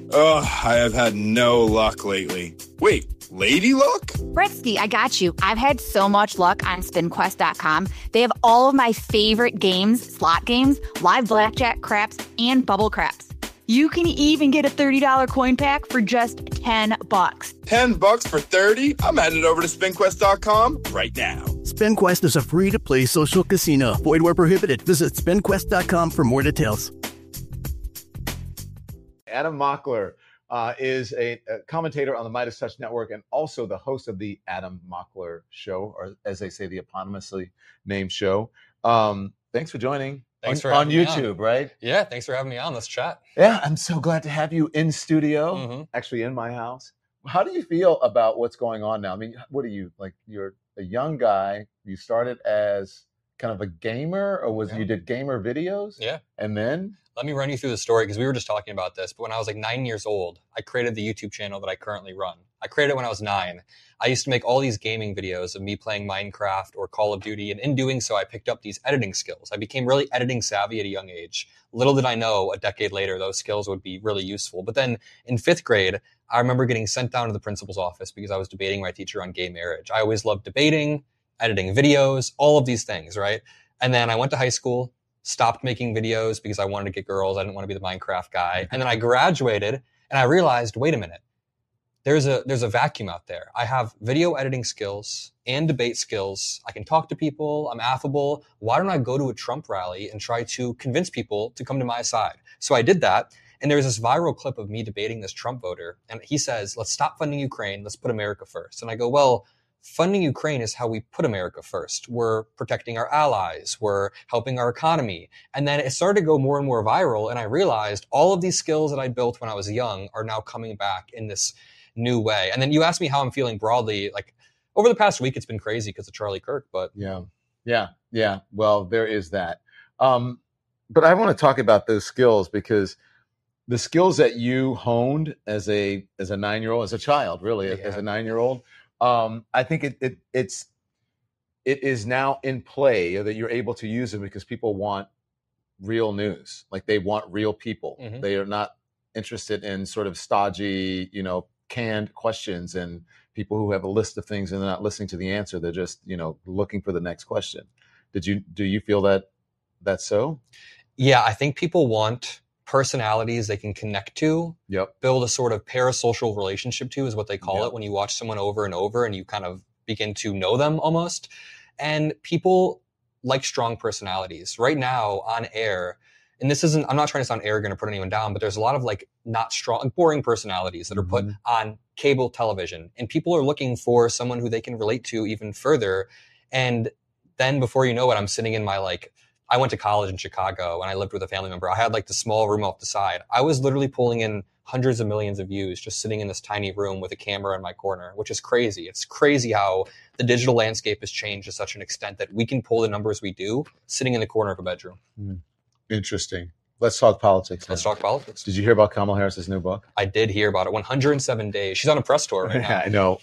Ugh, I have had no luck lately. Wait, lady luck? Bretsky, I got you. I've had so much luck on SpinQuest.com. They have all of my favorite games, slot games, live blackjack, craps, and bubble craps. You can even get a $30 coin pack for just $10. $10 for 30? I'm headed over to SpinQuest.com right now. SpinQuest is a free-to-play social casino. Void where prohibited. Visit SpinQuest.com for more details. Adam Mockler is a commentator on the Midas Touch Network and also the host of the Adam Mockler Show, or as they say, the eponymously named show. Thanks for joining. Thanks for having me YouTube, right? Yeah, thanks for having me on. Let's chat. Yeah, I'm so glad to have you in studio, actually in my house. How do you feel about what's going on now? I mean, what are you, like, you're a young guy. You started as kind of a gamer, or you did gamer videos? Yeah. And then? Let me run you through the story, because we were just talking about this. But when I was like 9 years old, I created the YouTube channel that I currently run. I created it when I was 9. I used to make all these gaming videos of me playing Minecraft or Call of Duty. And in doing so, I picked up these editing skills. I became really editing savvy at a young age. Little did I know, a decade later, those skills would be really useful. But then in 5th grade, I remember getting sent down to the principal's office because I was debating my teacher on gay marriage. I always loved debating, editing videos, all of these things, right? And then I went to high school, stopped making videos because I wanted to get girls. I didn't want to be the Minecraft guy. And then I graduated and I realized, wait a minute, there's a vacuum out there. I have video editing skills and debate skills. I can talk to people. I'm affable. Why don't I go to a Trump rally and try to convince people to come to my side? So I did that. And there's this viral clip of me debating this Trump voter. And he says, let's stop funding Ukraine. Let's put America first. And I go, well, funding Ukraine is how we put America first. We're protecting our allies. We're helping our economy. And then it started to go more and more viral. And I realized all of these skills that I built when I was young are now coming back in this new way. And then you asked me how I'm feeling broadly. Like over the past week, it's been crazy because of Charlie Kirk, but yeah. Well, there is that. But I want to talk about those skills, because the skills that you honed as a 9-year-old, as a child, really, as a 9-year-old, I think it is now in play that you're able to use them because people want real news. Like, they want real people. Mm-hmm. They are not interested in sort of stodgy, canned questions and people who have a list of things and they're not listening to the answer. They're just, looking for the next question. Do you feel that that's so? Yeah, I think people want personalities they can connect to, build a sort of parasocial relationship to, is what they call it, when you watch someone over and over and you kind of begin to know them almost. And people like strong personalities. Right now on air, and I'm not trying to sound arrogant or put anyone down, but there's a lot of like not strong, boring personalities that are put on cable television. And people are looking for someone who they can relate to even further. And then before you know it, I'm sitting in I went to college in Chicago and I lived with a family member. I had like the small room off the side. I was literally pulling in hundreds of millions of views just sitting in this tiny room with a camera in my corner, which is crazy. It's crazy how the digital landscape has changed to such an extent that we can pull the numbers we do sitting in the corner of a bedroom. Interesting. Let's talk politics. Let's talk politics. Did you hear about Kamala Harris's new book? I did hear about it. 107 days. She's on a press tour right now. I know.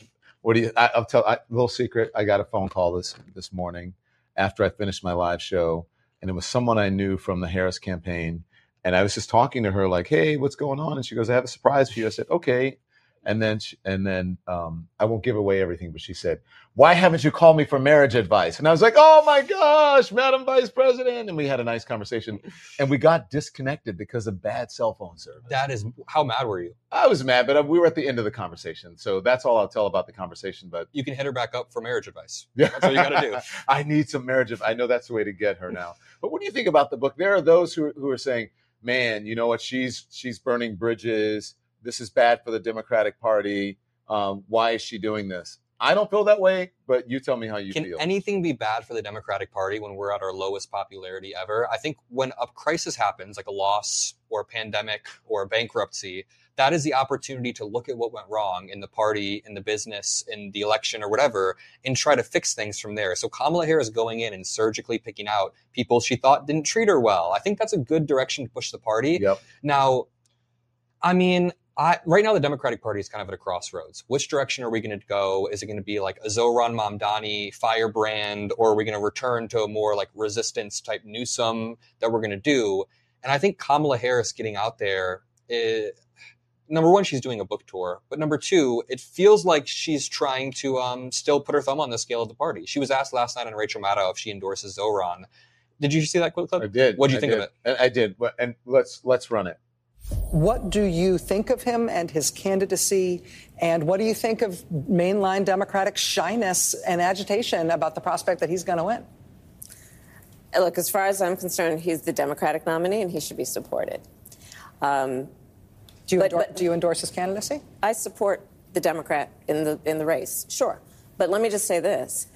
Little secret. I got a phone call this morning after I finished my live show. And it was someone I knew from the Harris campaign. And I was just talking to her like, hey, what's going on? And she goes, I have a surprise for you. I said, okay. And then I won't give away everything, but she said, why haven't you called me for marriage advice? And I was like, oh my gosh, Madam Vice President. And we had a nice conversation and we got disconnected because of bad cell phone service. How mad were you? I was mad, but we were at the end of the conversation. So that's all I'll tell about the conversation. But you can hit her back up for marriage advice. That's what you got to do. I need some marriage advice. I know that's the way to get her now. But what do you think about the book? There are those who are saying, man, you know what? She's burning bridges. This is bad for the Democratic Party. Why is she doing this? I don't feel that way, but you tell me how you feel. Can anything be bad for the Democratic Party when we're at our lowest popularity ever? I think when a crisis happens, like a loss or a pandemic or a bankruptcy, that is the opportunity to look at what went wrong in the party, in the business, in the election or whatever, and try to fix things from there. So Kamala Harris going in and surgically picking out people she thought didn't treat her well. I think that's a good direction to push the party. Yep. Now, I mean, right now the Democratic Party is kind of at a crossroads. Which direction are we going to go? Is it going to be like a Zohran Mamdani firebrand, or are we going to return to a more like resistance type Newsom that we're going to do? And I think Kamala Harris getting out there, number one, she's doing a book tour, but number two, it feels like she's trying to still put her thumb on the scale of the party. She was asked last night on Rachel Maddow if she endorses Zoran. Did you see that clip? I did. What did you think of it? I did. And let's run it. What do you think of him and his candidacy? And what do you think of mainline Democratic shyness and agitation about the prospect that he's going to win? Look, as far as I'm concerned, he's the Democratic nominee and he should be supported. Do you endorse his candidacy? I support the Democrat in the race, sure. But let me just say this.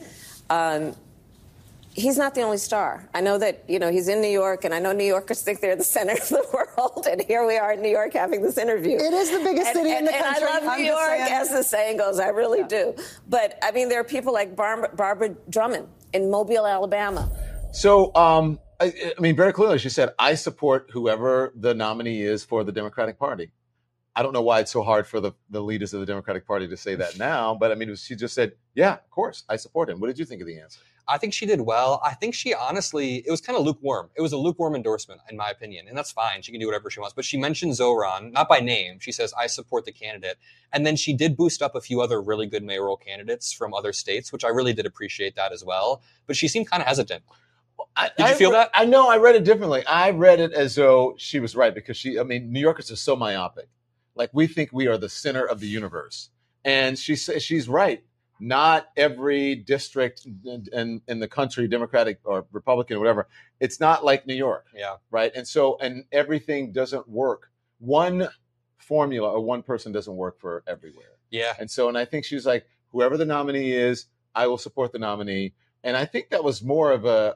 He's not the only star. I know that, he's in New York, and I know New Yorkers think they're the center of the world, and here we are in New York having this interview. It is the biggest city in the country. And I love New York, as the saying goes. I really do. But, I mean, there are people like Barbara Drummond in Mobile, Alabama. So, I mean, very clearly, she said, I support whoever the nominee is for the Democratic Party. I don't know why it's so hard for the leaders of the Democratic Party to say that now, but I mean, she just said, yeah, of course, I support him. What did you think of the answer? I think she did well. I think she honestly, it was kind of lukewarm. It was a lukewarm endorsement, in my opinion, and that's fine. She can do whatever she wants. But she mentioned Zoran, not by name. She says, I support the candidate. And then she did boost up a few other really good mayoral candidates from other states, which I really did appreciate that as well. But she seemed kind of hesitant. Did you feel that? I know. I read it differently. I read it as though she was right because New Yorkers are so myopic. Like, we think we are the center of the universe. And she's right. Not every district in the country, Democratic or Republican or whatever, it's not like New York. Yeah. Right. And everything doesn't work. One formula or one person doesn't work for everywhere. Yeah. And I think she's like, whoever the nominee is, I will support the nominee. And I think that was more of a,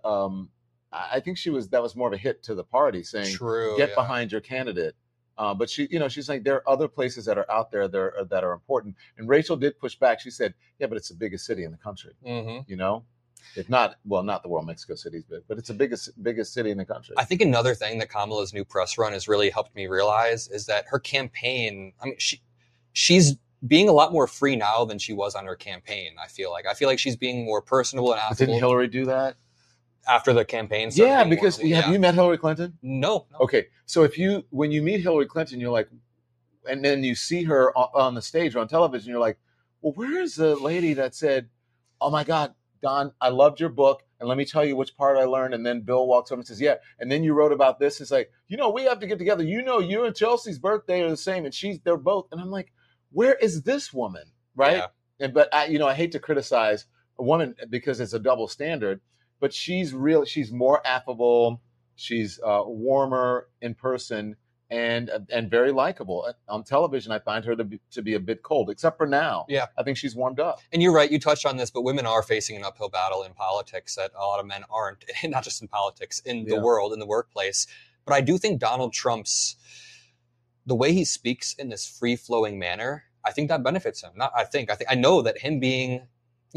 that was more of a hit to the party saying, get behind your candidate. But she's like, there are other places that are out there that are important. And Rachel did push back. She said, yeah, but it's the biggest city in the country. Mm-hmm. If not, not the world, Mexico City's big, but it's the biggest city in the country. I think another thing that Kamala's new press run has really helped me realize is that her campaign, I mean, she's being a lot more free now than she was on her campaign. I feel like she's being more personable and affable. Didn't Hillary do that? After the campaign? Yeah, because have you met Hillary Clinton? No. Okay, so when you meet Hillary Clinton, you're like, and then you see her on the stage or on television, you're like, well, where is the lady that said, oh my God, Don, I loved your book, and let me tell you which part I learned. And then Bill walks over and says, yeah, and then you wrote about this. It's like, we have to get together. You and Chelsea's birthday are the same, and they're both. And I'm like, where is this woman, right? Yeah. But I hate to criticize a woman because it's a double standard. But she's more affable, she's warmer in person, and very likable. On television, I find her to be a bit cold, except for now. Yeah. I think she's warmed up. And you're right, you touched on this, but women are facing an uphill battle in politics that a lot of men aren't, not just in politics, in the world, in the workplace. But I do think Donald Trump's, the way he speaks in this free-flowing manner, I think that benefits him. I know that him being,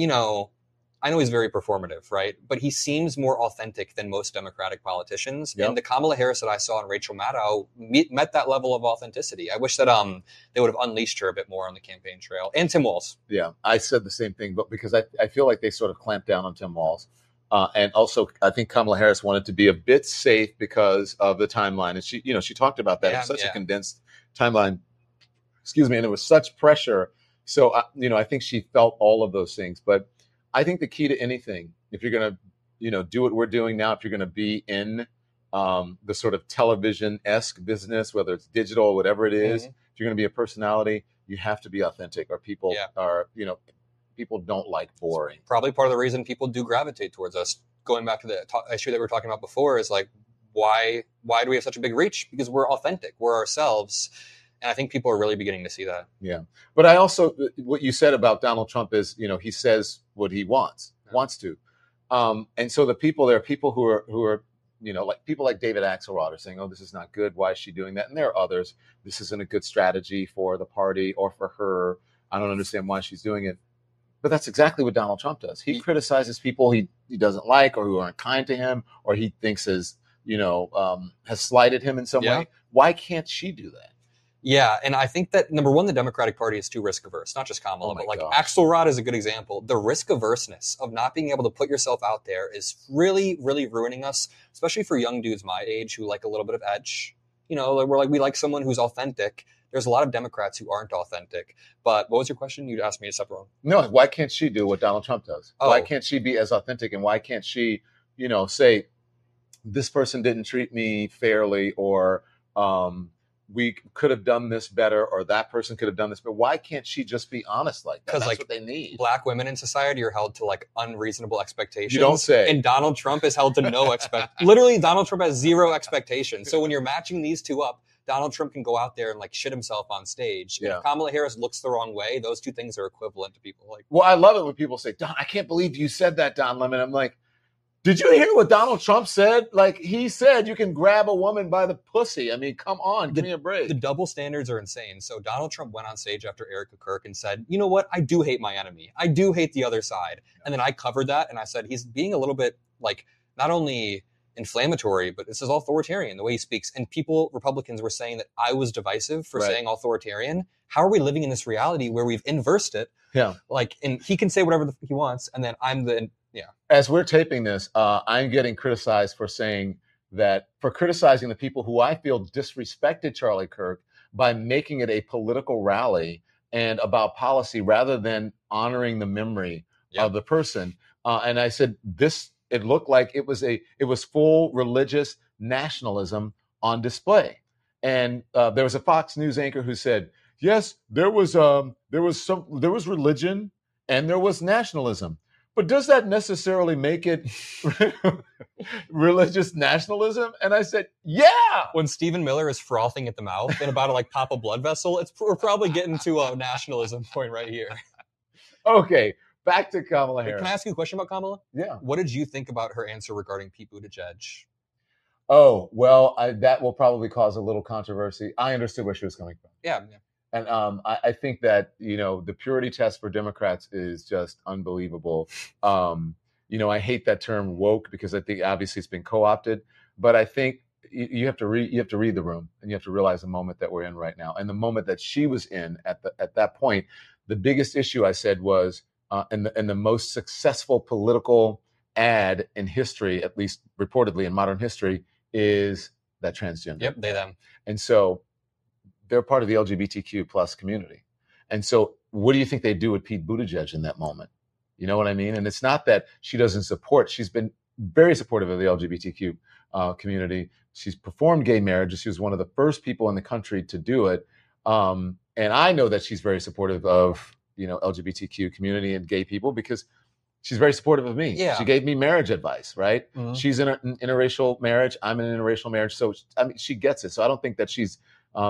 I know he's very performative, right? But he seems more authentic than most Democratic politicians. Yep. And the Kamala Harris that I saw on Rachel Maddow met that level of authenticity. I wish that they would have unleashed her a bit more on the campaign trail. And Tim Walz. Yeah, I said the same thing, but because I feel like they sort of clamped down on Tim Walz. And also, I think Kamala Harris wanted to be a bit safe because of the timeline. And she talked about that. It was such a condensed timeline. Excuse me. And it was such pressure. So, I think she felt all of those things. But I think the key to anything, if you're going to, do what we're doing now, if you're going to be in the sort of television-esque business, whether it's digital or whatever it is, if you're going to be a personality, you have to be authentic, or people are, people don't like boring. Probably part of the reason people do gravitate towards us. Going back to the issue that we were talking about before is like, why do we have such a big reach? Because we're authentic. We're ourselves. And I think people are really beginning to see that. Yeah. But I also, what you said about Donald Trump is, he says what he wants to. And so there are people who are, like people like David Axelrod are saying, oh, this is not good. Why is she doing that? And there are others. This isn't a good strategy for the party or for her. I don't understand why she's doing it. But that's exactly what Donald Trump does. He criticizes people he doesn't like or who aren't kind to him or he thinks has slighted him in some way. Why can't she do that? Yeah, and I think that, number one, the Democratic Party is too risk-averse, not just Kamala, but like Axelrod is a good example. The risk-averseness of not being able to put yourself out there is really, really ruining us, especially for young dudes my age who like a little bit of edge. we like someone who's authentic. There's a lot of Democrats who aren't authentic. But what was your question? You asked me a separate one. No, why can't she do what Donald Trump does? Oh. Why can't she be as authentic? And why can't she, say, this person didn't treat me fairly, or we could have done this better, or that person could have done this, but why can't she just be honest like that? That's what they need. Black women in society are held to like unreasonable expectations. You don't say. And Donald Trump is held to no literally, Donald Trump has zero expectations. So when you're matching these two up, Donald Trump can go out there and like shit himself on stage. Yeah. If Kamala Harris looks the wrong way, those two things are equivalent to people. Like, well, I love it when people say, Don, I can't believe you said that, Don Lemon. I'm like, did you hear what Donald Trump said? Like, he said you can grab a woman by the pussy. I mean, come on, give me a break. The double standards are insane. So Donald Trump went on stage after Erica Kirk and said, you know what? I do hate my enemy. I do hate the other side. And then I covered that and I said, he's being a little bit like not only inflammatory, but this is authoritarian, the way he speaks. And Republicans were saying that I was divisive for saying authoritarian. How are we living in this reality where we've inversed it? Yeah. Like, and he can say whatever he wants. And then As we're taping this, I'm getting criticized for criticizing the people who I feel disrespected Charlie Kirk by making it a political rally and about policy rather than honoring the memory of the person. And I said, it looked like it was full religious nationalism on display. And there was a Fox News anchor who said, yes, there was religion and there was nationalism. But does that necessarily make it religious nationalism? And I said, yeah. When Stephen Miller is frothing at the mouth and about to like pop a blood vessel, we're probably getting to a nationalism point right here. Okay, back to Kamala Harris. Can I ask you a question about Kamala? Yeah. What did you think about her answer regarding Pete Buttigieg? Oh, well, that will probably cause a little controversy. I understood where she was coming from. Yeah. And I think that, the purity test for Democrats is just unbelievable. I hate that term woke because I think obviously it's been co-opted, but I think you have to read the room and you have to realize the moment that we're in right now. And the moment that she was in at that point, the biggest issue I said was, and the most successful political ad in history, at least reportedly in modern history, is that transgender. Yep, they, them. And so they're part of the LGBTQ plus community. And so what do you think they do with Pete Buttigieg in that moment? You know what I mean? And it's not that she doesn't support. She's been very supportive of the LGBTQ community. She's performed gay marriage. She was one of the first people in the country to do it. And I know that she's very supportive of, LGBTQ community and gay people because she's very supportive of me. Yeah. She gave me marriage advice, right? Mm-hmm. She's in an interracial marriage. I'm in an interracial marriage. So, I mean, she gets it. So I don't think that she's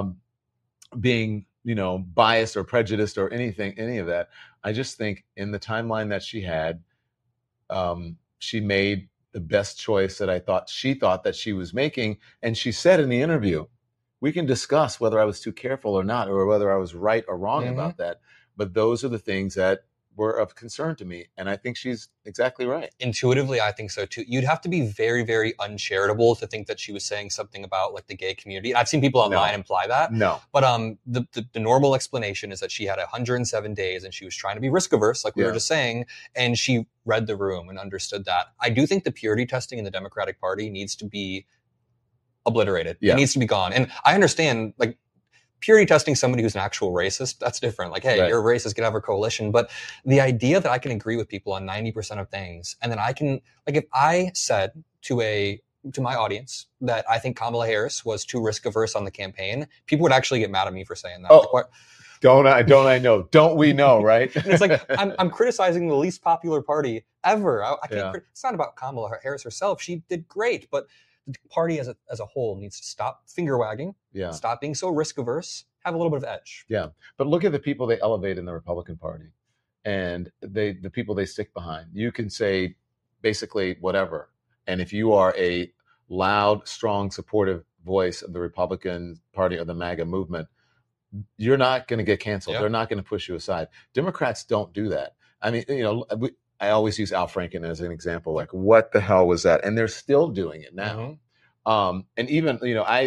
being, biased or prejudiced or any of that. I just think in the timeline that she had, she made the best choice that she thought that she was making. And she said in the interview, we can discuss whether I was too careful or not, or whether I was right or wrong about that. But those are the things that were of concern to me. And I think she's exactly right. Intuitively, I think so too. You'd have to be very, very uncharitable to think that she was saying something about like the gay community. And I've seen people online imply that. No. But the normal explanation is that she had 107 days and she was trying to be risk averse, like we were just saying, and she read the room and understood that. I do think the purity testing in the Democratic Party needs to be obliterated. Yeah. It needs to be gone. And I understand, like, purity testing somebody who's an actual racist, that's different. Like, hey, you're a racist, get out of our coalition. But the idea that I can agree with people on 90% of things, and then I can, like, if I said to my audience that I think Kamala Harris was too risk averse on the campaign, people would actually get mad at me for saying that. Oh, don't I know? Don't we know, right? And it's like, I'm criticizing the least popular party ever. I can't. It's not about Kamala Harris herself. She did great, but the party as a whole needs to stop finger wagging, stop being so risk averse, have a little bit of edge. Yeah, but look at the people they elevate in the Republican Party, and the people they stick behind. You can say basically whatever, and if you are a loud, strong, supportive voice of the Republican Party or the MAGA movement, you're not going to get canceled. They're not going to push you aside. Democrats don't do that. I mean, I always use Al Franken as an example. Like, what the hell was that? And they're still doing it now. Mm-hmm. And even,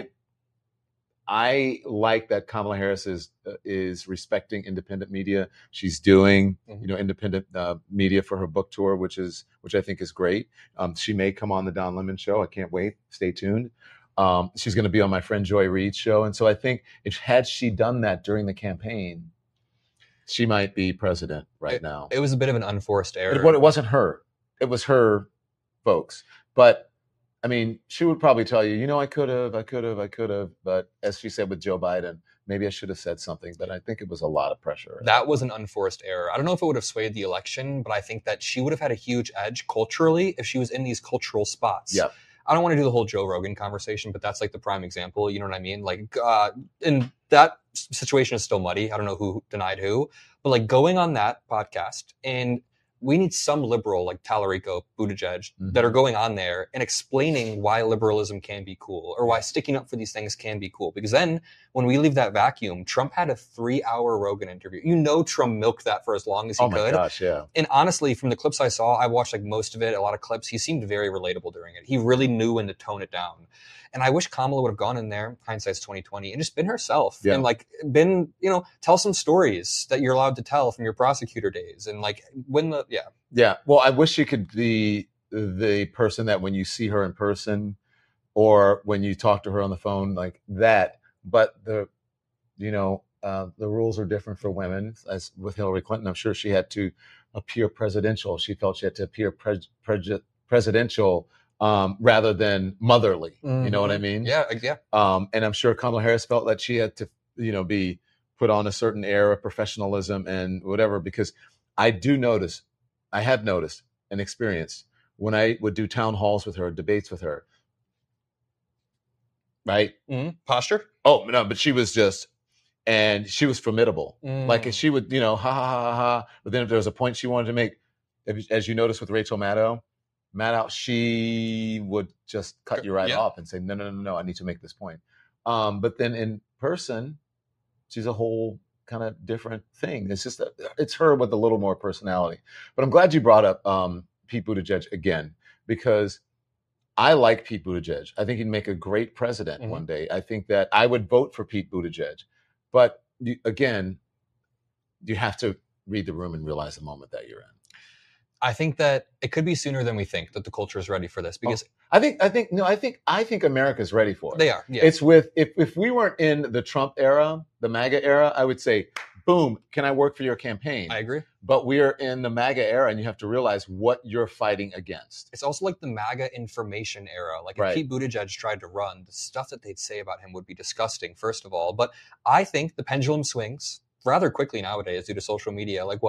I like that Kamala Harris is respecting independent media. She's doing, independent media for her book tour, which I think is great. She may come on the Don Lemon Show. I can't wait. Stay tuned. She's going to be on my friend Joy Reid's show. And so I think had she done that during the campaign, she might be president now. It was a bit of an unforced error. It wasn't her. It was her folks. But, I mean, she would probably tell you, I could have. But as she said with Joe Biden, maybe I should have said something. But I think it was a lot of pressure. That was an unforced error. I don't know if it would have swayed the election, but I think that she would have had a huge edge culturally if she was in these cultural spots. Yeah. I don't want to do the whole Joe Rogan conversation, but that's like the prime example. You know what I mean? Like, and that situation is still muddy. I don't know who denied who, but like going on that podcast, and we need some liberal like Tallarico, Buttigieg that are going on there and explaining why liberalism can be cool or why sticking up for these things can be cool. Because then when we leave that vacuum, Trump had a 3-hour Rogan interview. Trump milked that for as long as he could. Oh my gosh, yeah. And honestly, from the clips I saw, I watched like most of it, a lot of clips. He seemed very relatable during it. He really knew when to tone it down. And I wish Kamala would have gone in there, hindsight's 2020, and just been herself and like tell some stories that you're allowed to tell from your prosecutor days and like Yeah. Well, I wish she could be the person that when you see her in person or when you talk to her on the phone like that. But the rules are different for women. As with Hillary Clinton, I'm sure she had to appear presidential. She felt she had to appear presidential rather than motherly. You know what I mean? Yeah. And I'm sure Kamala Harris felt that she had to, be put on a certain air of professionalism and whatever, because I have noticed and experienced when I would do town halls with her, debates with her, right? Posture? Oh, no, but she was she was formidable. Like she would, ha, ha, ha, ha. But then if there was a point she wanted to make, as you noticed with Rachel Maddow, she would just cut you right off and say, no, I need to make this point. But then in person, she's a whole kind of different thing. It's just it's her with a little more personality. But I'm glad you brought up Pete Buttigieg again, because I like Pete Buttigieg. I think he'd make a great president one day. I think that I would vote for Pete Buttigieg. But you have to read the room and realize the moment that you're in. I think that it could be sooner than we think that the culture is ready for this, because I think America's ready for it. They are. Yeah. It's if we weren't in the Trump era, the MAGA era, I would say, boom, can I work for your campaign? I agree. But we are in the MAGA era, and you have to realize what you're fighting against. It's also like the MAGA information era. Like if Pete Buttigieg tried to run, the stuff that they'd say about him would be disgusting, first of all. But I think the pendulum swings rather quickly nowadays due to social media. Like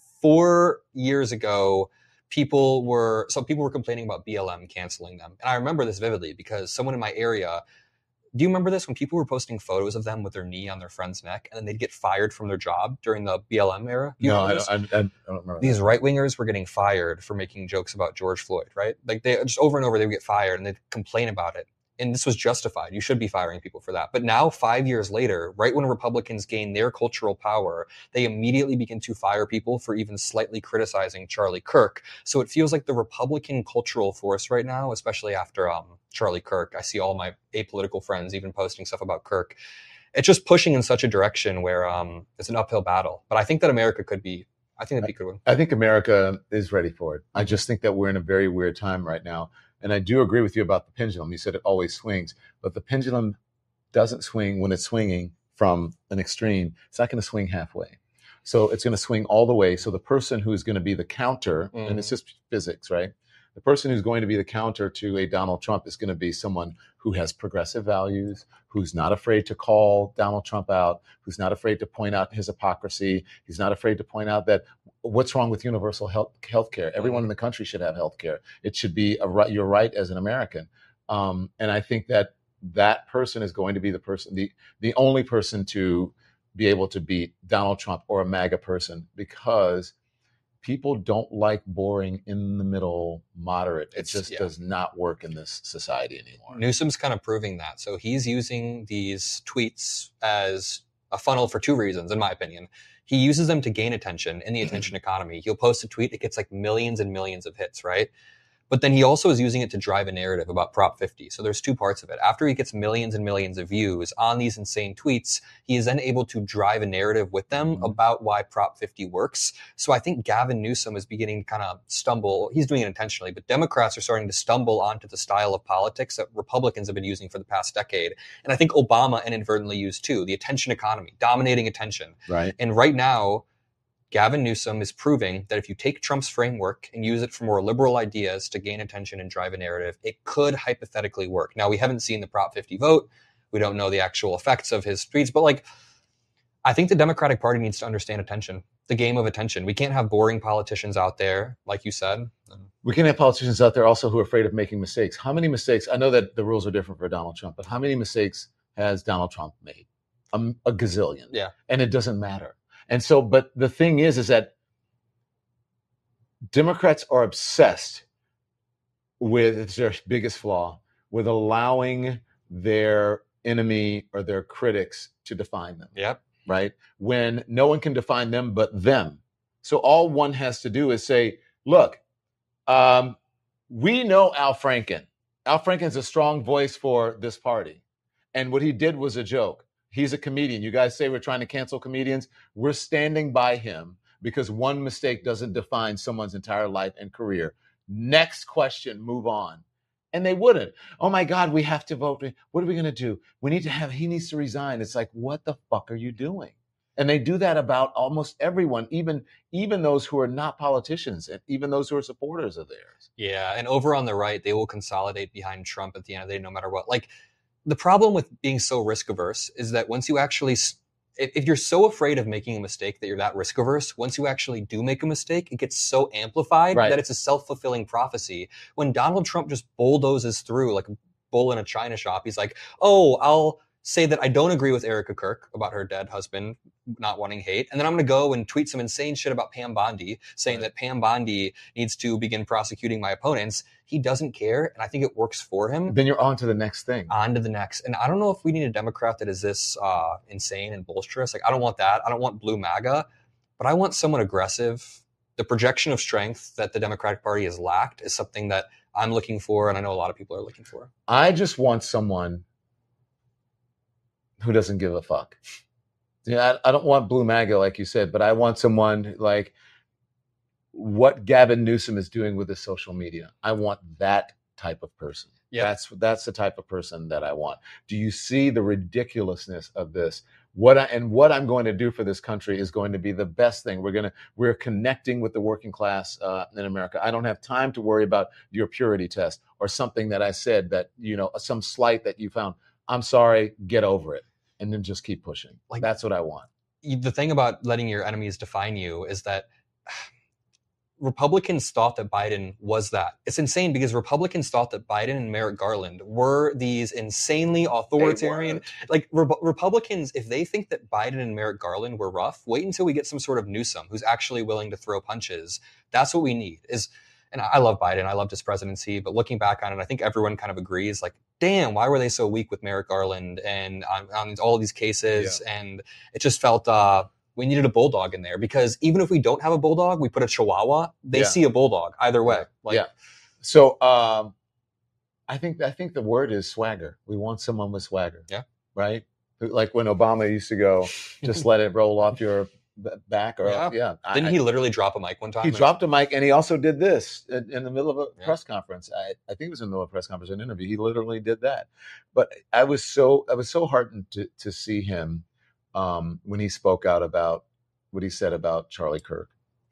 4 years ago, people were complaining about BLM canceling them. And I remember this vividly because someone in my area, do you remember this? When people were posting photos of them with their knee on their friend's neck and then they'd get fired from their job during the BLM era? No, I don't remember. These right-wingers were getting fired for making jokes about George Floyd, right? Like they just over and over, they would get fired and they'd complain about it. And this was justified. You should be firing people for that. But now, 5 years later, right when Republicans gain their cultural power, they immediately begin to fire people for even slightly criticizing Charlie Kirk. So it feels like the Republican cultural force right now, especially after Charlie Kirk, I see all my apolitical friends even posting stuff about Kirk. It's just pushing in such a direction where it's an uphill battle. But I think that America could be, I think that'd be a good one. I think America is ready for it. I just think that we're in a very weird time right now. And I do agree with you about the pendulum. You said it always swings, but the pendulum doesn't swing when it's swinging from an extreme. It's not going to swing halfway. So it's going to swing all the way. So the person who's going to be the counter, and it's just physics, right? The person who's going to be the counter to a Donald Trump is going to be someone who has progressive values, who's not afraid to call Donald Trump out, who's not afraid to point out his hypocrisy. He's not afraid to point out that what's wrong with universal health care. Everyone in the country should have health care. It should be your right as an American. And I think that person is going to be the person, the only person to be able to beat Donald Trump or a MAGA person, because people don't like boring, in the middle, moderate. It just does not work in this society anymore. Newsom's kind of proving that. So he's using these tweets as a funnel for two reasons, in my opinion. He uses them to gain attention in the attention economy. He'll post a tweet, it gets like millions and millions of hits, right? But then he also is using it to drive a narrative about Prop 50. So there's two parts of it. After he gets millions and millions of views on these insane tweets, he is then able to drive a narrative with them about why Prop 50 works. So I think Gavin Newsom is beginning to kind of stumble. He's doing it intentionally, but Democrats are starting to stumble onto the style of politics that Republicans have been using for the past decade. And I think Obama inadvertently used too, the attention economy, dominating attention. Right. And right now, Gavin Newsom is proving that if you take Trump's framework and use it for more liberal ideas to gain attention and drive a narrative, it could hypothetically work. Now, we haven't seen the Prop 50 vote. We don't know the actual effects of his tweets, but I think the Democratic Party needs to understand attention, the game of attention. We can't have boring politicians out there, like you said. We can have politicians out there also who are afraid of making mistakes. How many mistakes? I know that the rules are different for Donald Trump, but how many mistakes has Donald Trump made? A gazillion. Yeah. And it doesn't matter. And so, but the thing is that Democrats are obsessed with, it's their biggest flaw, with allowing their enemy or their critics to define them. Yep. Right? When no one can define them but them. So all one has to do is say, look, we know Al Franken. Al Franken's a strong voice for this party. And what he did was a joke. He's a comedian. You guys say we're trying to cancel comedians. We're standing by him because one mistake doesn't define someone's entire life and career. Next question, move on. And they wouldn't. Oh my God, we have to vote. What are we going to do? He needs to resign. It's like, what the fuck are you doing? And they do that about almost everyone, even those who are not politicians, and even those who are supporters of theirs. Yeah. And over on the right, they will consolidate behind Trump at the end of the day, no matter what. The problem with being so risk averse is that once you actually, if you're so afraid of making a mistake that you're that risk averse, once you actually do make a mistake, it gets so amplified that it's a self-fulfilling prophecy. When Donald Trump just bulldozes through like a bull in a china shop, he's like, oh, I'll say that I don't agree with Erica Kirk about her dead husband not wanting hate. And then I'm going to go and tweet some insane shit about Pam Bondi, saying that Pam Bondi needs to begin prosecuting my opponents. He doesn't care, and I think it works for him. Then you're on to the next thing. On to the next. And I don't know if we need a Democrat that is this insane and bolsterous. I don't want that. I don't want blue MAGA, but I want someone aggressive. The projection of strength that the Democratic Party has lacked is something that I'm looking for, and I know a lot of people are looking for. I just want someone who doesn't give a fuck. I don't want blue MAGA, like you said, but I want someone like what Gavin Newsom is doing with his social media. I want that type of person. Yeah. That's the type of person that I want. Do you see the ridiculousness of this? What I'm going to do for this country is going to be the best thing. We're connecting with the working class in America. I don't have time to worry about your purity test or something that I said that, some slight that you found. I'm sorry, get over it. And then just keep pushing. That's what I want. The thing about letting your enemies define you is that Republicans thought that Biden was that. It's insane because Republicans thought that Biden and Merrick Garland were these insanely authoritarian. Republicans, if they think that Biden and Merrick Garland were rough, wait until we get some sort of Newsom who's actually willing to throw punches. That's what we need. And I love Biden. I loved his presidency. But looking back on it, I think everyone kind of agrees, damn, why were they so weak with Merrick Garland and on all of these cases? Yeah. And it just felt we needed a bulldog in there because even if we don't have a bulldog, we put a Chihuahua. They see a bulldog either way. So I think the word is swagger. We want someone with swagger. Yeah. Right. Like when Obama used to go, just let it roll off your back Didn't he literally drop a mic one time? He dropped a mic and he also did this in the middle of a press conference. I think it was in the middle of a press conference, an interview. He literally did that. But I was so heartened to see him when he spoke out about what he said about Charlie Kirk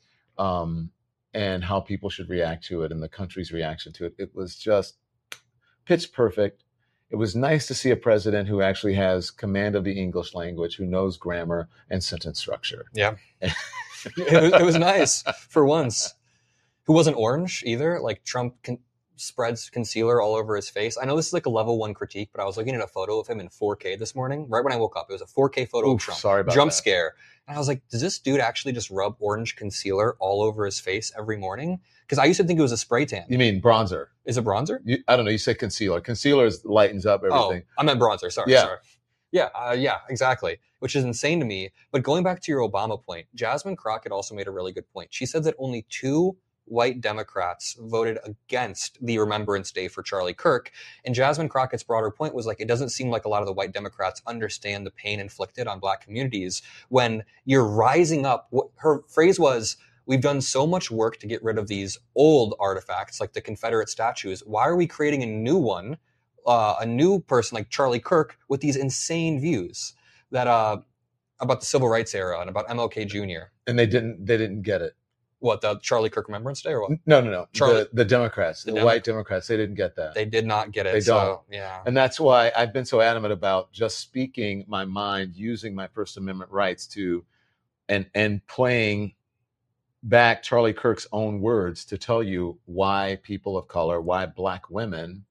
and how people should react to it and the country's reaction to it. It was just pitch perfect. It was nice to see a president who actually has command of the English language, who knows grammar and sentence structure. Yeah. It was nice for once. Who wasn't orange either. Trump spreads concealer all over his face. I know this is a level 1 critique, but I was looking at a photo of him in 4K this morning, right when I woke up. It was a 4K photo of Trump. Sorry about Jump that. Scare. And I was like, does this dude actually just rub orange concealer all over his face every morning? Because I used to think it was a spray tan. You mean bronzer? Is it bronzer? I don't know. You said concealer. Concealer lightens up everything. Oh, I meant bronzer. Sorry. Yeah, exactly. Which is insane to me. But going back to your Obama point, Jasmine Crockett also made a really good point. She said that only 2 white Democrats voted against the Remembrance Day for Charlie Kirk. And Jasmine Crockett's broader point was like, it doesn't seem like a lot of the white Democrats understand the pain inflicted on Black communities when you're rising up. Her phrase was, we've done so much work to get rid of these old artifacts like the Confederate statues. Why are we creating a new one, a new person like Charlie Kirk with these insane views that about the civil rights era and about MLK Jr.? And they didn't get it. What, the Charlie Kirk Remembrance Day or what? No. Charlie, the Democrats, the white Democrats, they didn't get that. They did not get it. They don't. Yeah. And that's why I've been so adamant about just speaking my mind, using my First Amendment rights to, and playing back Charlie Kirk's own words to tell you why people of color, why Black women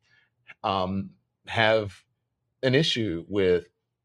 have an issue with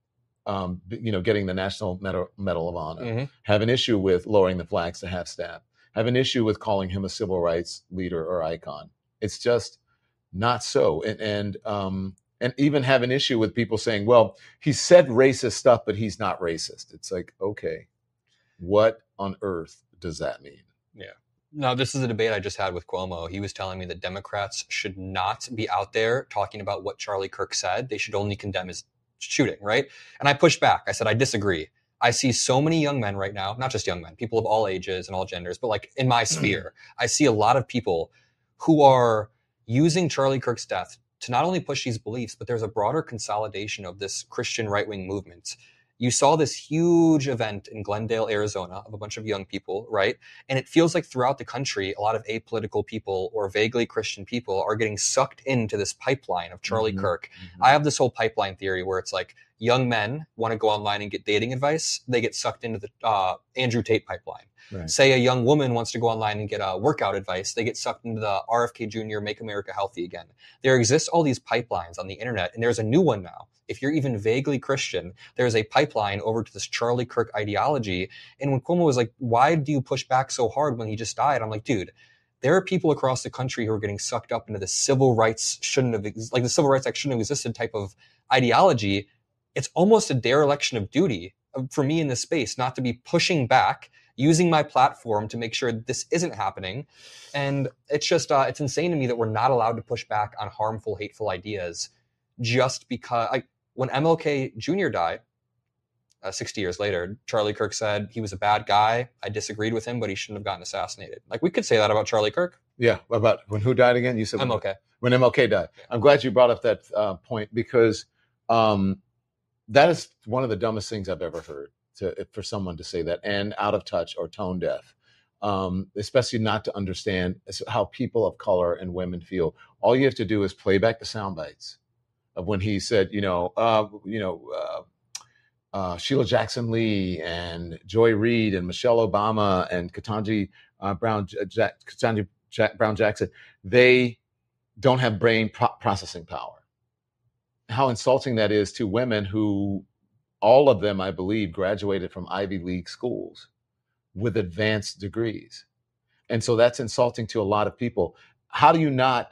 getting the National Medal of Honor, have an issue with lowering the flags to half-staff, have an issue with calling him a civil rights leader or icon. It's just not so. And even have an issue with people saying, well, he said racist stuff, but he's not racist. It's like, okay, what on earth does that mean? Yeah. No, this is a debate I just had with Cuomo. He was telling me that Democrats should not be out there talking about what Charlie Kirk said. They should only condemn his shooting, right? And I pushed back. I said, I disagree. I see so many young men right now, not just young men, people of all ages and all genders, but like in my sphere, I see a lot of people who are using Charlie Kirk's death to not only push these beliefs, but there's a broader consolidation of this Christian right-wing movement. You saw this huge event in Glendale, Arizona of a bunch of young people, right? And it feels like throughout the country, a lot of apolitical people or vaguely Christian people are getting sucked into this pipeline of Charlie Kirk. I have this whole pipeline theory where it's like young men want to go online and get dating advice. They get sucked into the Andrew Tate pipeline. Right. Say a young woman wants to go online and get workout advice. They get sucked into the RFK Jr. Make America Healthy Again. There exist all these pipelines on the internet, and there's a new one now. If you're even vaguely Christian, there's a pipeline over to this Charlie Kirk ideology. And when Cuomo was like, why do you push back so hard when he just died? I'm like, dude, there are people across the country who are getting sucked up into the civil rights the Civil Rights Act shouldn't have existed type of ideology. It's almost a dereliction of duty for me in this space not to be pushing back, using my platform to make sure this isn't happening. And it's just, it's insane to me that we're not allowed to push back on harmful, hateful ideas just because, when MLK Jr. died, 60 years later, Charlie Kirk said he was a bad guy. I disagreed with him, but he shouldn't have gotten assassinated. Like, we could say that about Charlie Kirk. Yeah. About when who died again? You said MLK. When MLK died. Yeah. I'm glad you brought up that point because that is one of the dumbest things I've ever heard for someone to say that, and out of touch or tone deaf, especially not to understand how people of color and women feel. All you have to do is play back the sound bites of when he said, Sheila Jackson Lee and Joy Reid and Michelle Obama and Ketanji Brown Jackson, they don't have brain processing power. How insulting that is to women who, all of them, I believe, graduated from Ivy League schools with advanced degrees. And so that's insulting to a lot of people. How do you not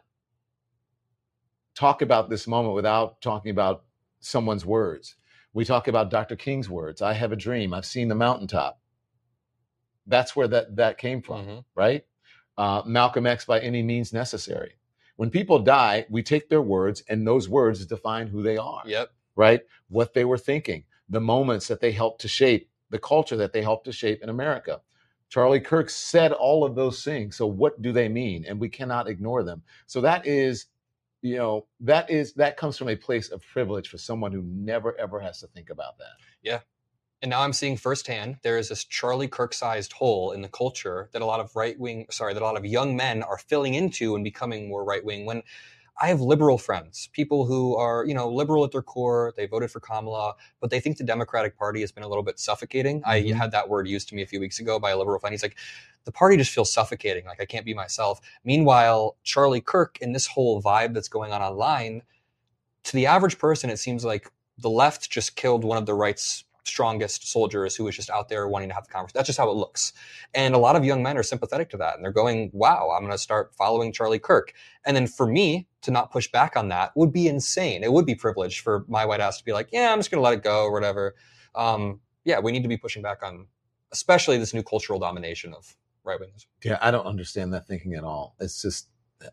talk about this moment without talking about someone's words? We talk about Dr. King's words. I have a dream. I've seen the mountaintop. That's where that came from, right? Malcolm X, by any means necessary. When people die, we take their words, and those words define who they are, right? What they were thinking, the moments that they helped to shape, the culture that they helped to shape in America. Charlie Kirk said all of those things. So what do they mean? And we cannot ignore them. So that is, that comes from a place of privilege for someone who never, ever has to think about that. Yeah. And now I'm seeing firsthand, there is this Charlie Kirk-sized hole in the culture that a lot of young men are filling into and becoming more right-wing. When I have liberal friends, people who are, liberal at their core, they voted for Kamala, but they think the Democratic Party has been a little bit suffocating. I had that word used to me a few weeks ago by a liberal friend. He's like, the party just feels suffocating. Like, I can't be myself. Meanwhile, Charlie Kirk and this whole vibe that's going on online, to the average person, it seems like the left just killed one of the right's strongest soldiers who was just out there wanting to have the conversation. That's just how it looks. And a lot of young men are sympathetic to that. And they're going, wow, I'm going to start following Charlie Kirk. And then for me to not push back on that would be insane. It would be privileged for my white ass to be like, yeah, I'm just going to let it go or whatever. We need to be pushing back on, especially this new cultural domination of right wingers. Yeah, I don't understand that thinking at all. It's just,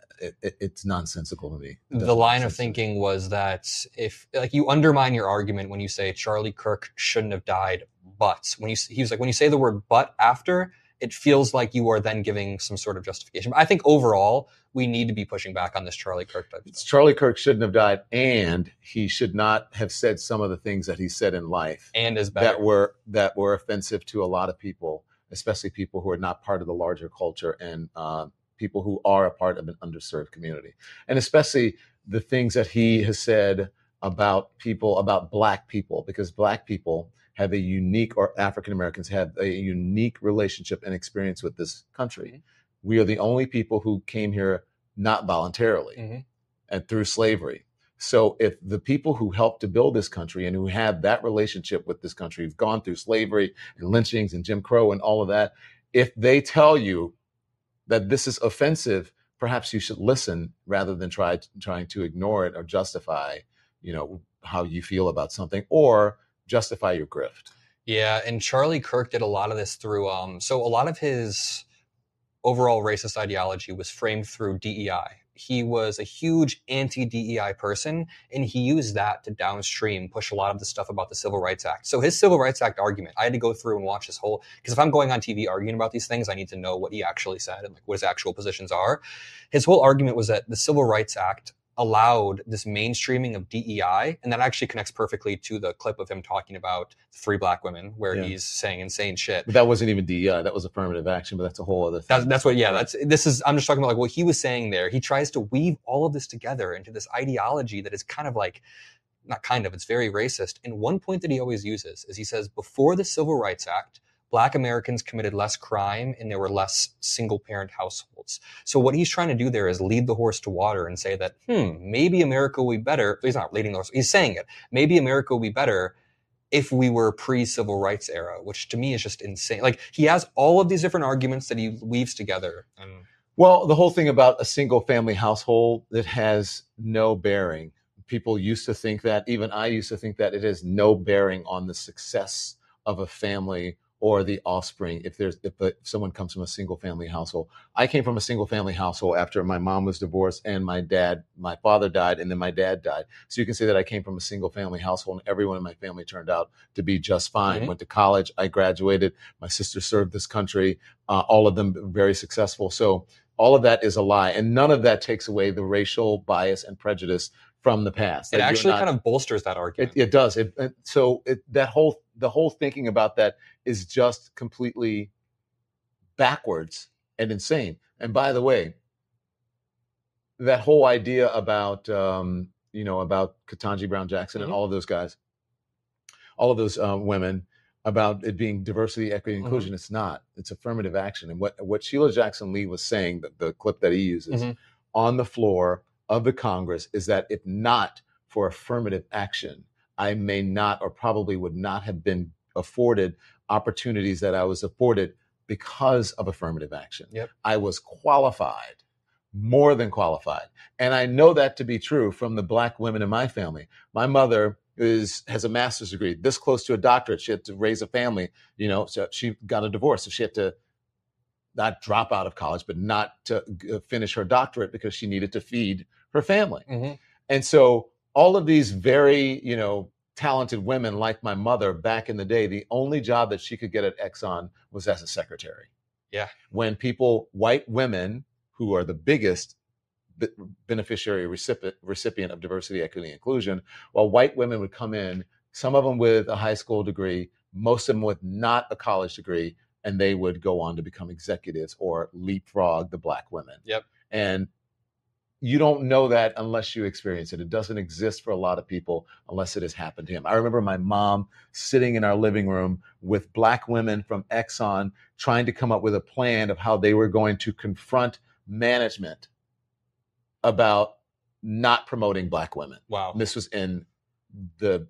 it's nonsensical to me. The line of thinking was that if like you undermine your argument when you say Charlie Kirk shouldn't have died, but when he was like, when you say the word but after, it feels like you are then giving some sort of justification. But I think overall, we need to be pushing back on this Charlie Kirk type stuff. Charlie Kirk shouldn't have died, and he should not have said some of the things that he said in life and is better. that were offensive to a lot of people, especially people who are not part of the larger culture and people who are a part of an underserved community. And especially the things that he has said about Black people, because Black people have a unique, or African Americans have a unique relationship and experience with this country. Mm-hmm. We are the only people who came here not voluntarily and through slavery. So if the people who helped to build this country and who have that relationship with this country, who've gone through slavery and lynchings and Jim Crow and all of that, if they tell you that this is offensive, perhaps you should listen rather than trying to ignore it or justify, how you feel about something or justify your grift. Yeah, and Charlie Kirk did a lot of this through, so a lot of his overall racist ideology was framed through DEI. He was a huge anti-DEI person, and he used that to downstream push a lot of the stuff about the Civil Rights Act. So his Civil Rights Act argument, I had to go through and watch this whole, because if I'm going on TV arguing about these things, I need to know what he actually said and like what his actual positions are. His whole argument was that the Civil Rights Act allowed this mainstreaming of DEI, and that actually connects perfectly to the clip of him talking about 3 Black women where he's saying insane shit. But that wasn't even DEI, that was affirmative action, but that's a whole other thing. That's what, I'm just talking about like what he was saying there. He tries to weave all of this together into this ideology that is kind of like, it's very racist. And one point that he always uses is he says, before the Civil Rights Act, Black Americans committed less crime and there were less single-parent households. So what he's trying to do there is lead the horse to water and say that, maybe America will be better. He's not leading the horse. He's saying it. Maybe America will be better if we were pre-civil rights era, which to me is just insane. Like he has all of these different arguments that he weaves together. Well, the whole thing about a single-family household that has no bearing. People used to think that, even I used to think that it has no bearing on the success of a family or the offspring if someone comes from a single family household. I came from a single family household after my mom was divorced and my father died, and then my dad died. So you can say that I came from a single family household, and everyone in my family turned out to be just fine. Went to college, I graduated, my sister served this country, all of them very successful. So all of that is a lie, and none of that takes away the racial bias and prejudice from the past. It actually kind of bolsters that argument. It does. The whole thinking about that is just completely backwards and insane. And by the way, that whole idea about about Ketanji Brown Jackson and all of those guys, all of those women, about it being diversity, equity, and inclusion, it's not. It's affirmative action. And what Sheila Jackson Lee was saying, the clip that he uses on the floor of the Congress, is that if not for affirmative action, I may not, or probably would not have been afforded opportunities that I was afforded because of affirmative action. Yep. I was qualified, more than qualified. And I know that to be true from the Black women in my family. My mother has a master's degree, this close to a doctorate. She had to raise a family, so she got a divorce. So she had to not drop out of college, but not to finish her doctorate because she needed to feed her family. And so all of these very, talented women like my mother back in the day, the only job that she could get at Exxon was as a secretary. Yeah. When white women, who are the biggest beneficiary recipient of diversity, equity, and inclusion, while white women would come in, some of them with a high school degree, most of them with not a college degree, and they would go on to become executives or leapfrog the Black women. Yep. And you don't know that unless you experience it. It doesn't exist for a lot of people unless it has happened to him. I remember my mom sitting in our living room with Black women from Exxon trying to come up with a plan of how they were going to confront management about not promoting Black women. Wow. And this was in the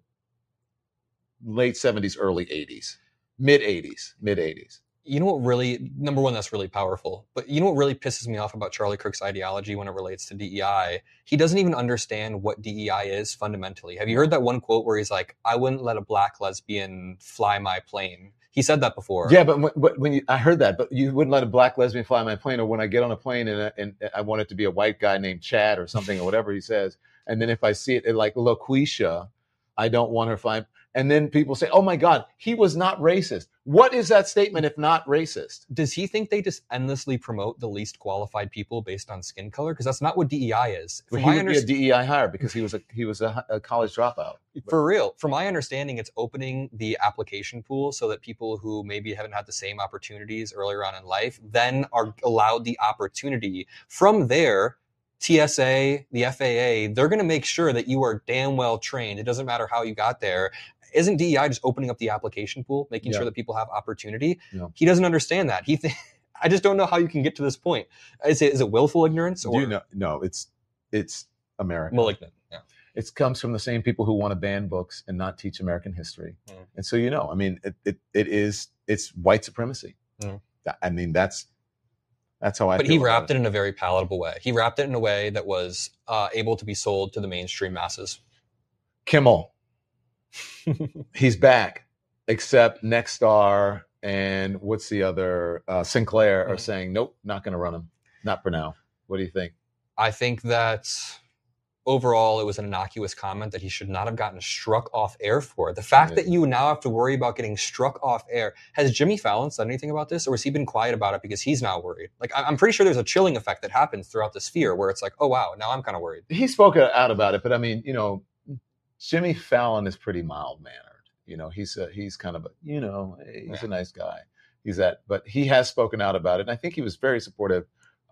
late 70s, early 80s, mid 80s. You know what really, number one, that's really powerful. But you know what really pisses me off about Charlie Kirk's ideology when it relates to DEI? He doesn't even understand what DEI is fundamentally. Have you heard that one quote where he's like, I wouldn't let a Black lesbian fly my plane? He said that before. Yeah, but I heard that, but you wouldn't let a black lesbian fly my plane, or when I get on a plane and I want it to be a white guy named Chad or something or whatever he says, and then if I see it like LaQuisha, I don't want her flying. And then people say, "Oh my God, he was not racist." What is that statement if not racist? Does he think they just endlessly promote the least qualified people based on skin color? Because that's not what DEI is. But he would be a DEI hire because he was a college dropout. For real. From my understanding, it's opening the application pool so that people who maybe haven't had the same opportunities earlier on in life then are allowed the opportunity. From there, TSA, the FAA, they're going to make sure that you are damn well trained. It doesn't matter how you got there. Isn't DEI just opening up the application pool, making sure that people have opportunity? Yeah. He doesn't understand that. I just don't know how you can get to this point. Is it willful ignorance? Or? No, it's America. Malignant. Yeah. It comes from the same people who want to ban books and not teach American history. And so, I mean, it's white supremacy. I mean, that's how I feel. But he wrapped it in a very palatable way. He wrapped it in a way that was able to be sold to the mainstream masses. Kimmel. He's back, except Nexstar and what's the other, Sinclair are saying, nope, not going to run him. Not for now. What do you think? I think that overall it was an innocuous comment that he should not have gotten struck off air for. The fact that you now have to worry about getting struck off air. Has Jimmy Fallon said anything about this, or has he been quiet about it because he's now worried? Like, I'm pretty sure there's a chilling effect that happens throughout the sphere where it's like, oh, wow, now I'm kind of worried. He spoke out about it, but I mean, Jimmy Fallon is pretty mild-mannered. He's kind of he's a nice guy. But he has spoken out about it, and I think he was very supportive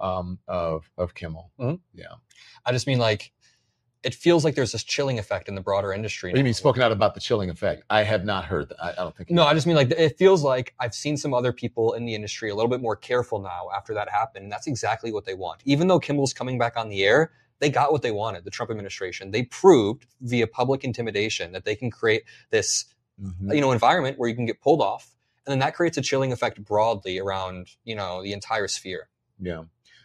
of Kimmel. Mm-hmm. Yeah, I just mean it feels like there's this chilling effect in the broader industry. What do you mean spoken out about the chilling effect? I have not heard that. I don't think. No, I just mean it feels like I've seen some other people in the industry a little bit more careful now after that happened, and that's exactly what they want. Even though Kimmel's coming back on the air, they got what they wanted, the Trump administration. They proved via public intimidation that they can create this, environment where you can get pulled off. And then that creates a chilling effect broadly around, the entire sphere. Yeah.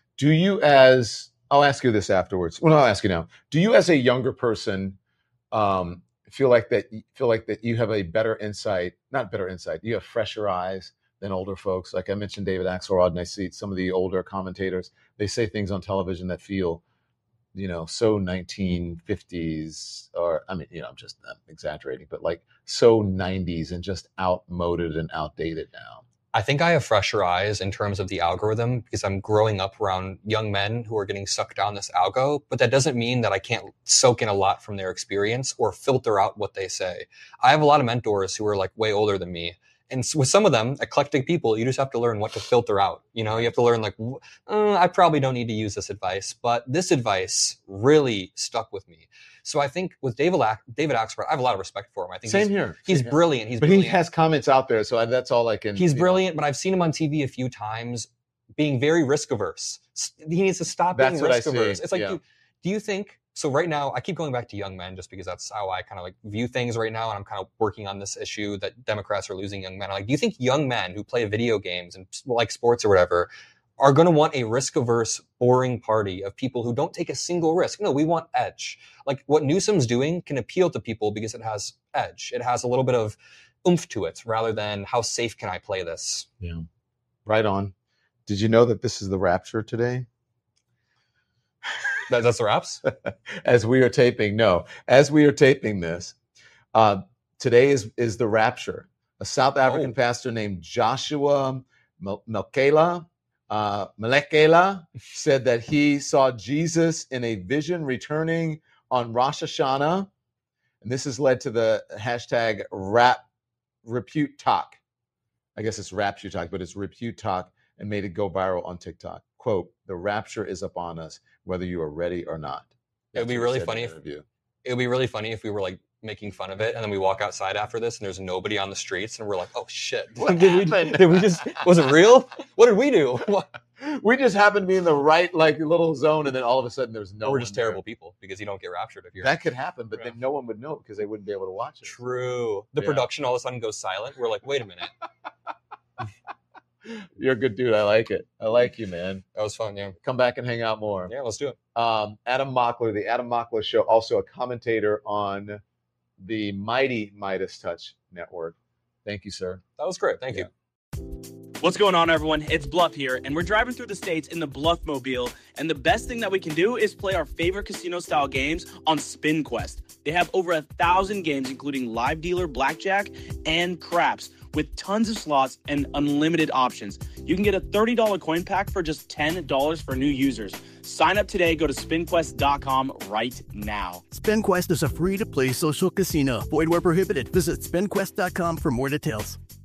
I'll ask you this afterwards. Well, I'll ask you now. Do you as a younger person feel like that you have a better insight, not better insight, you have fresher eyes than older folks? Like I mentioned David Axelrod, and I see some of the older commentators, they say things on television that feel so 1950s, or I'm exaggerating, but so 90s and just outmoded and outdated now. I think I have fresher eyes in terms of the algorithm because I'm growing up around young men who are getting sucked down this algo, but that doesn't mean that I can't soak in a lot from their experience or filter out what they say. I have a lot of mentors who are way older than me. And with some of them, eclectic people, you just have to learn what to filter out. You have to learn I probably don't need to use this advice, but this advice really stuck with me. So I think with David Axelrod, I have a lot of respect for him. I think he's brilliant. He has comments out there, so that's all I can. He's brilliant, but I've seen him on TV a few times being very risk averse. He needs to stop being risk averse. It's do you think? So right now, I keep going back to young men just because that's how I kind of view things right now. And I'm kind of working on this issue that Democrats are losing young men. Do you think young men who play video games and like sports or whatever are going to want a risk-averse, boring party of people who don't take a single risk? No, we want edge. What Newsom's doing can appeal to people because it has edge. It has a little bit of oomph to it rather than how safe can I play this? Yeah. Right on. Did you know that this is the rapture today? That's the raps? As we are taping this, today is the rapture. A South African pastor named Joshua Malekela said that he saw Jesus in a vision returning on Rosh Hashanah. And this has led to the hashtag Repute Talk. I guess it's Rapture Talk, but it's Repute Talk, and made it go viral on TikTok. Quote, "The rapture is upon us, whether you are ready or not." It would be really funny if we were making fun of it, and then we walk outside after this, and there's nobody on the streets, and we're like, "Oh shit! What happened? Did we just? Was it real? What did we do? We just happened to be in the right little zone, and then all of a sudden there's no. We're just terrible people because you don't get raptured if you're. That could happen, but then no one would know because they wouldn't be able to watch it. True. The production all of a sudden goes silent. We're like, wait a minute. You're a good dude. I like it. I like you, man. That was fun, yeah. Come back and hang out more. Yeah, let's do it. Adam Mockler, the Adam Mockler Show, also a commentator on the mighty Midas Touch Network. Thank you, sir. That was great. Thank you. What's going on, everyone? It's Bluff here, and we're driving through the states in the Bluff Mobile, and the best thing that we can do is play our favorite casino-style games on SpinQuest. They have over 1,000 games, including live dealer, blackjack, and craps, with tons of slots and unlimited options. You can get a $30 coin pack for just $10 for new users. Sign up today. Go to SpinQuest.com right now. SpinQuest is a free-to-play social casino. Void where prohibited. Visit SpinQuest.com for more details.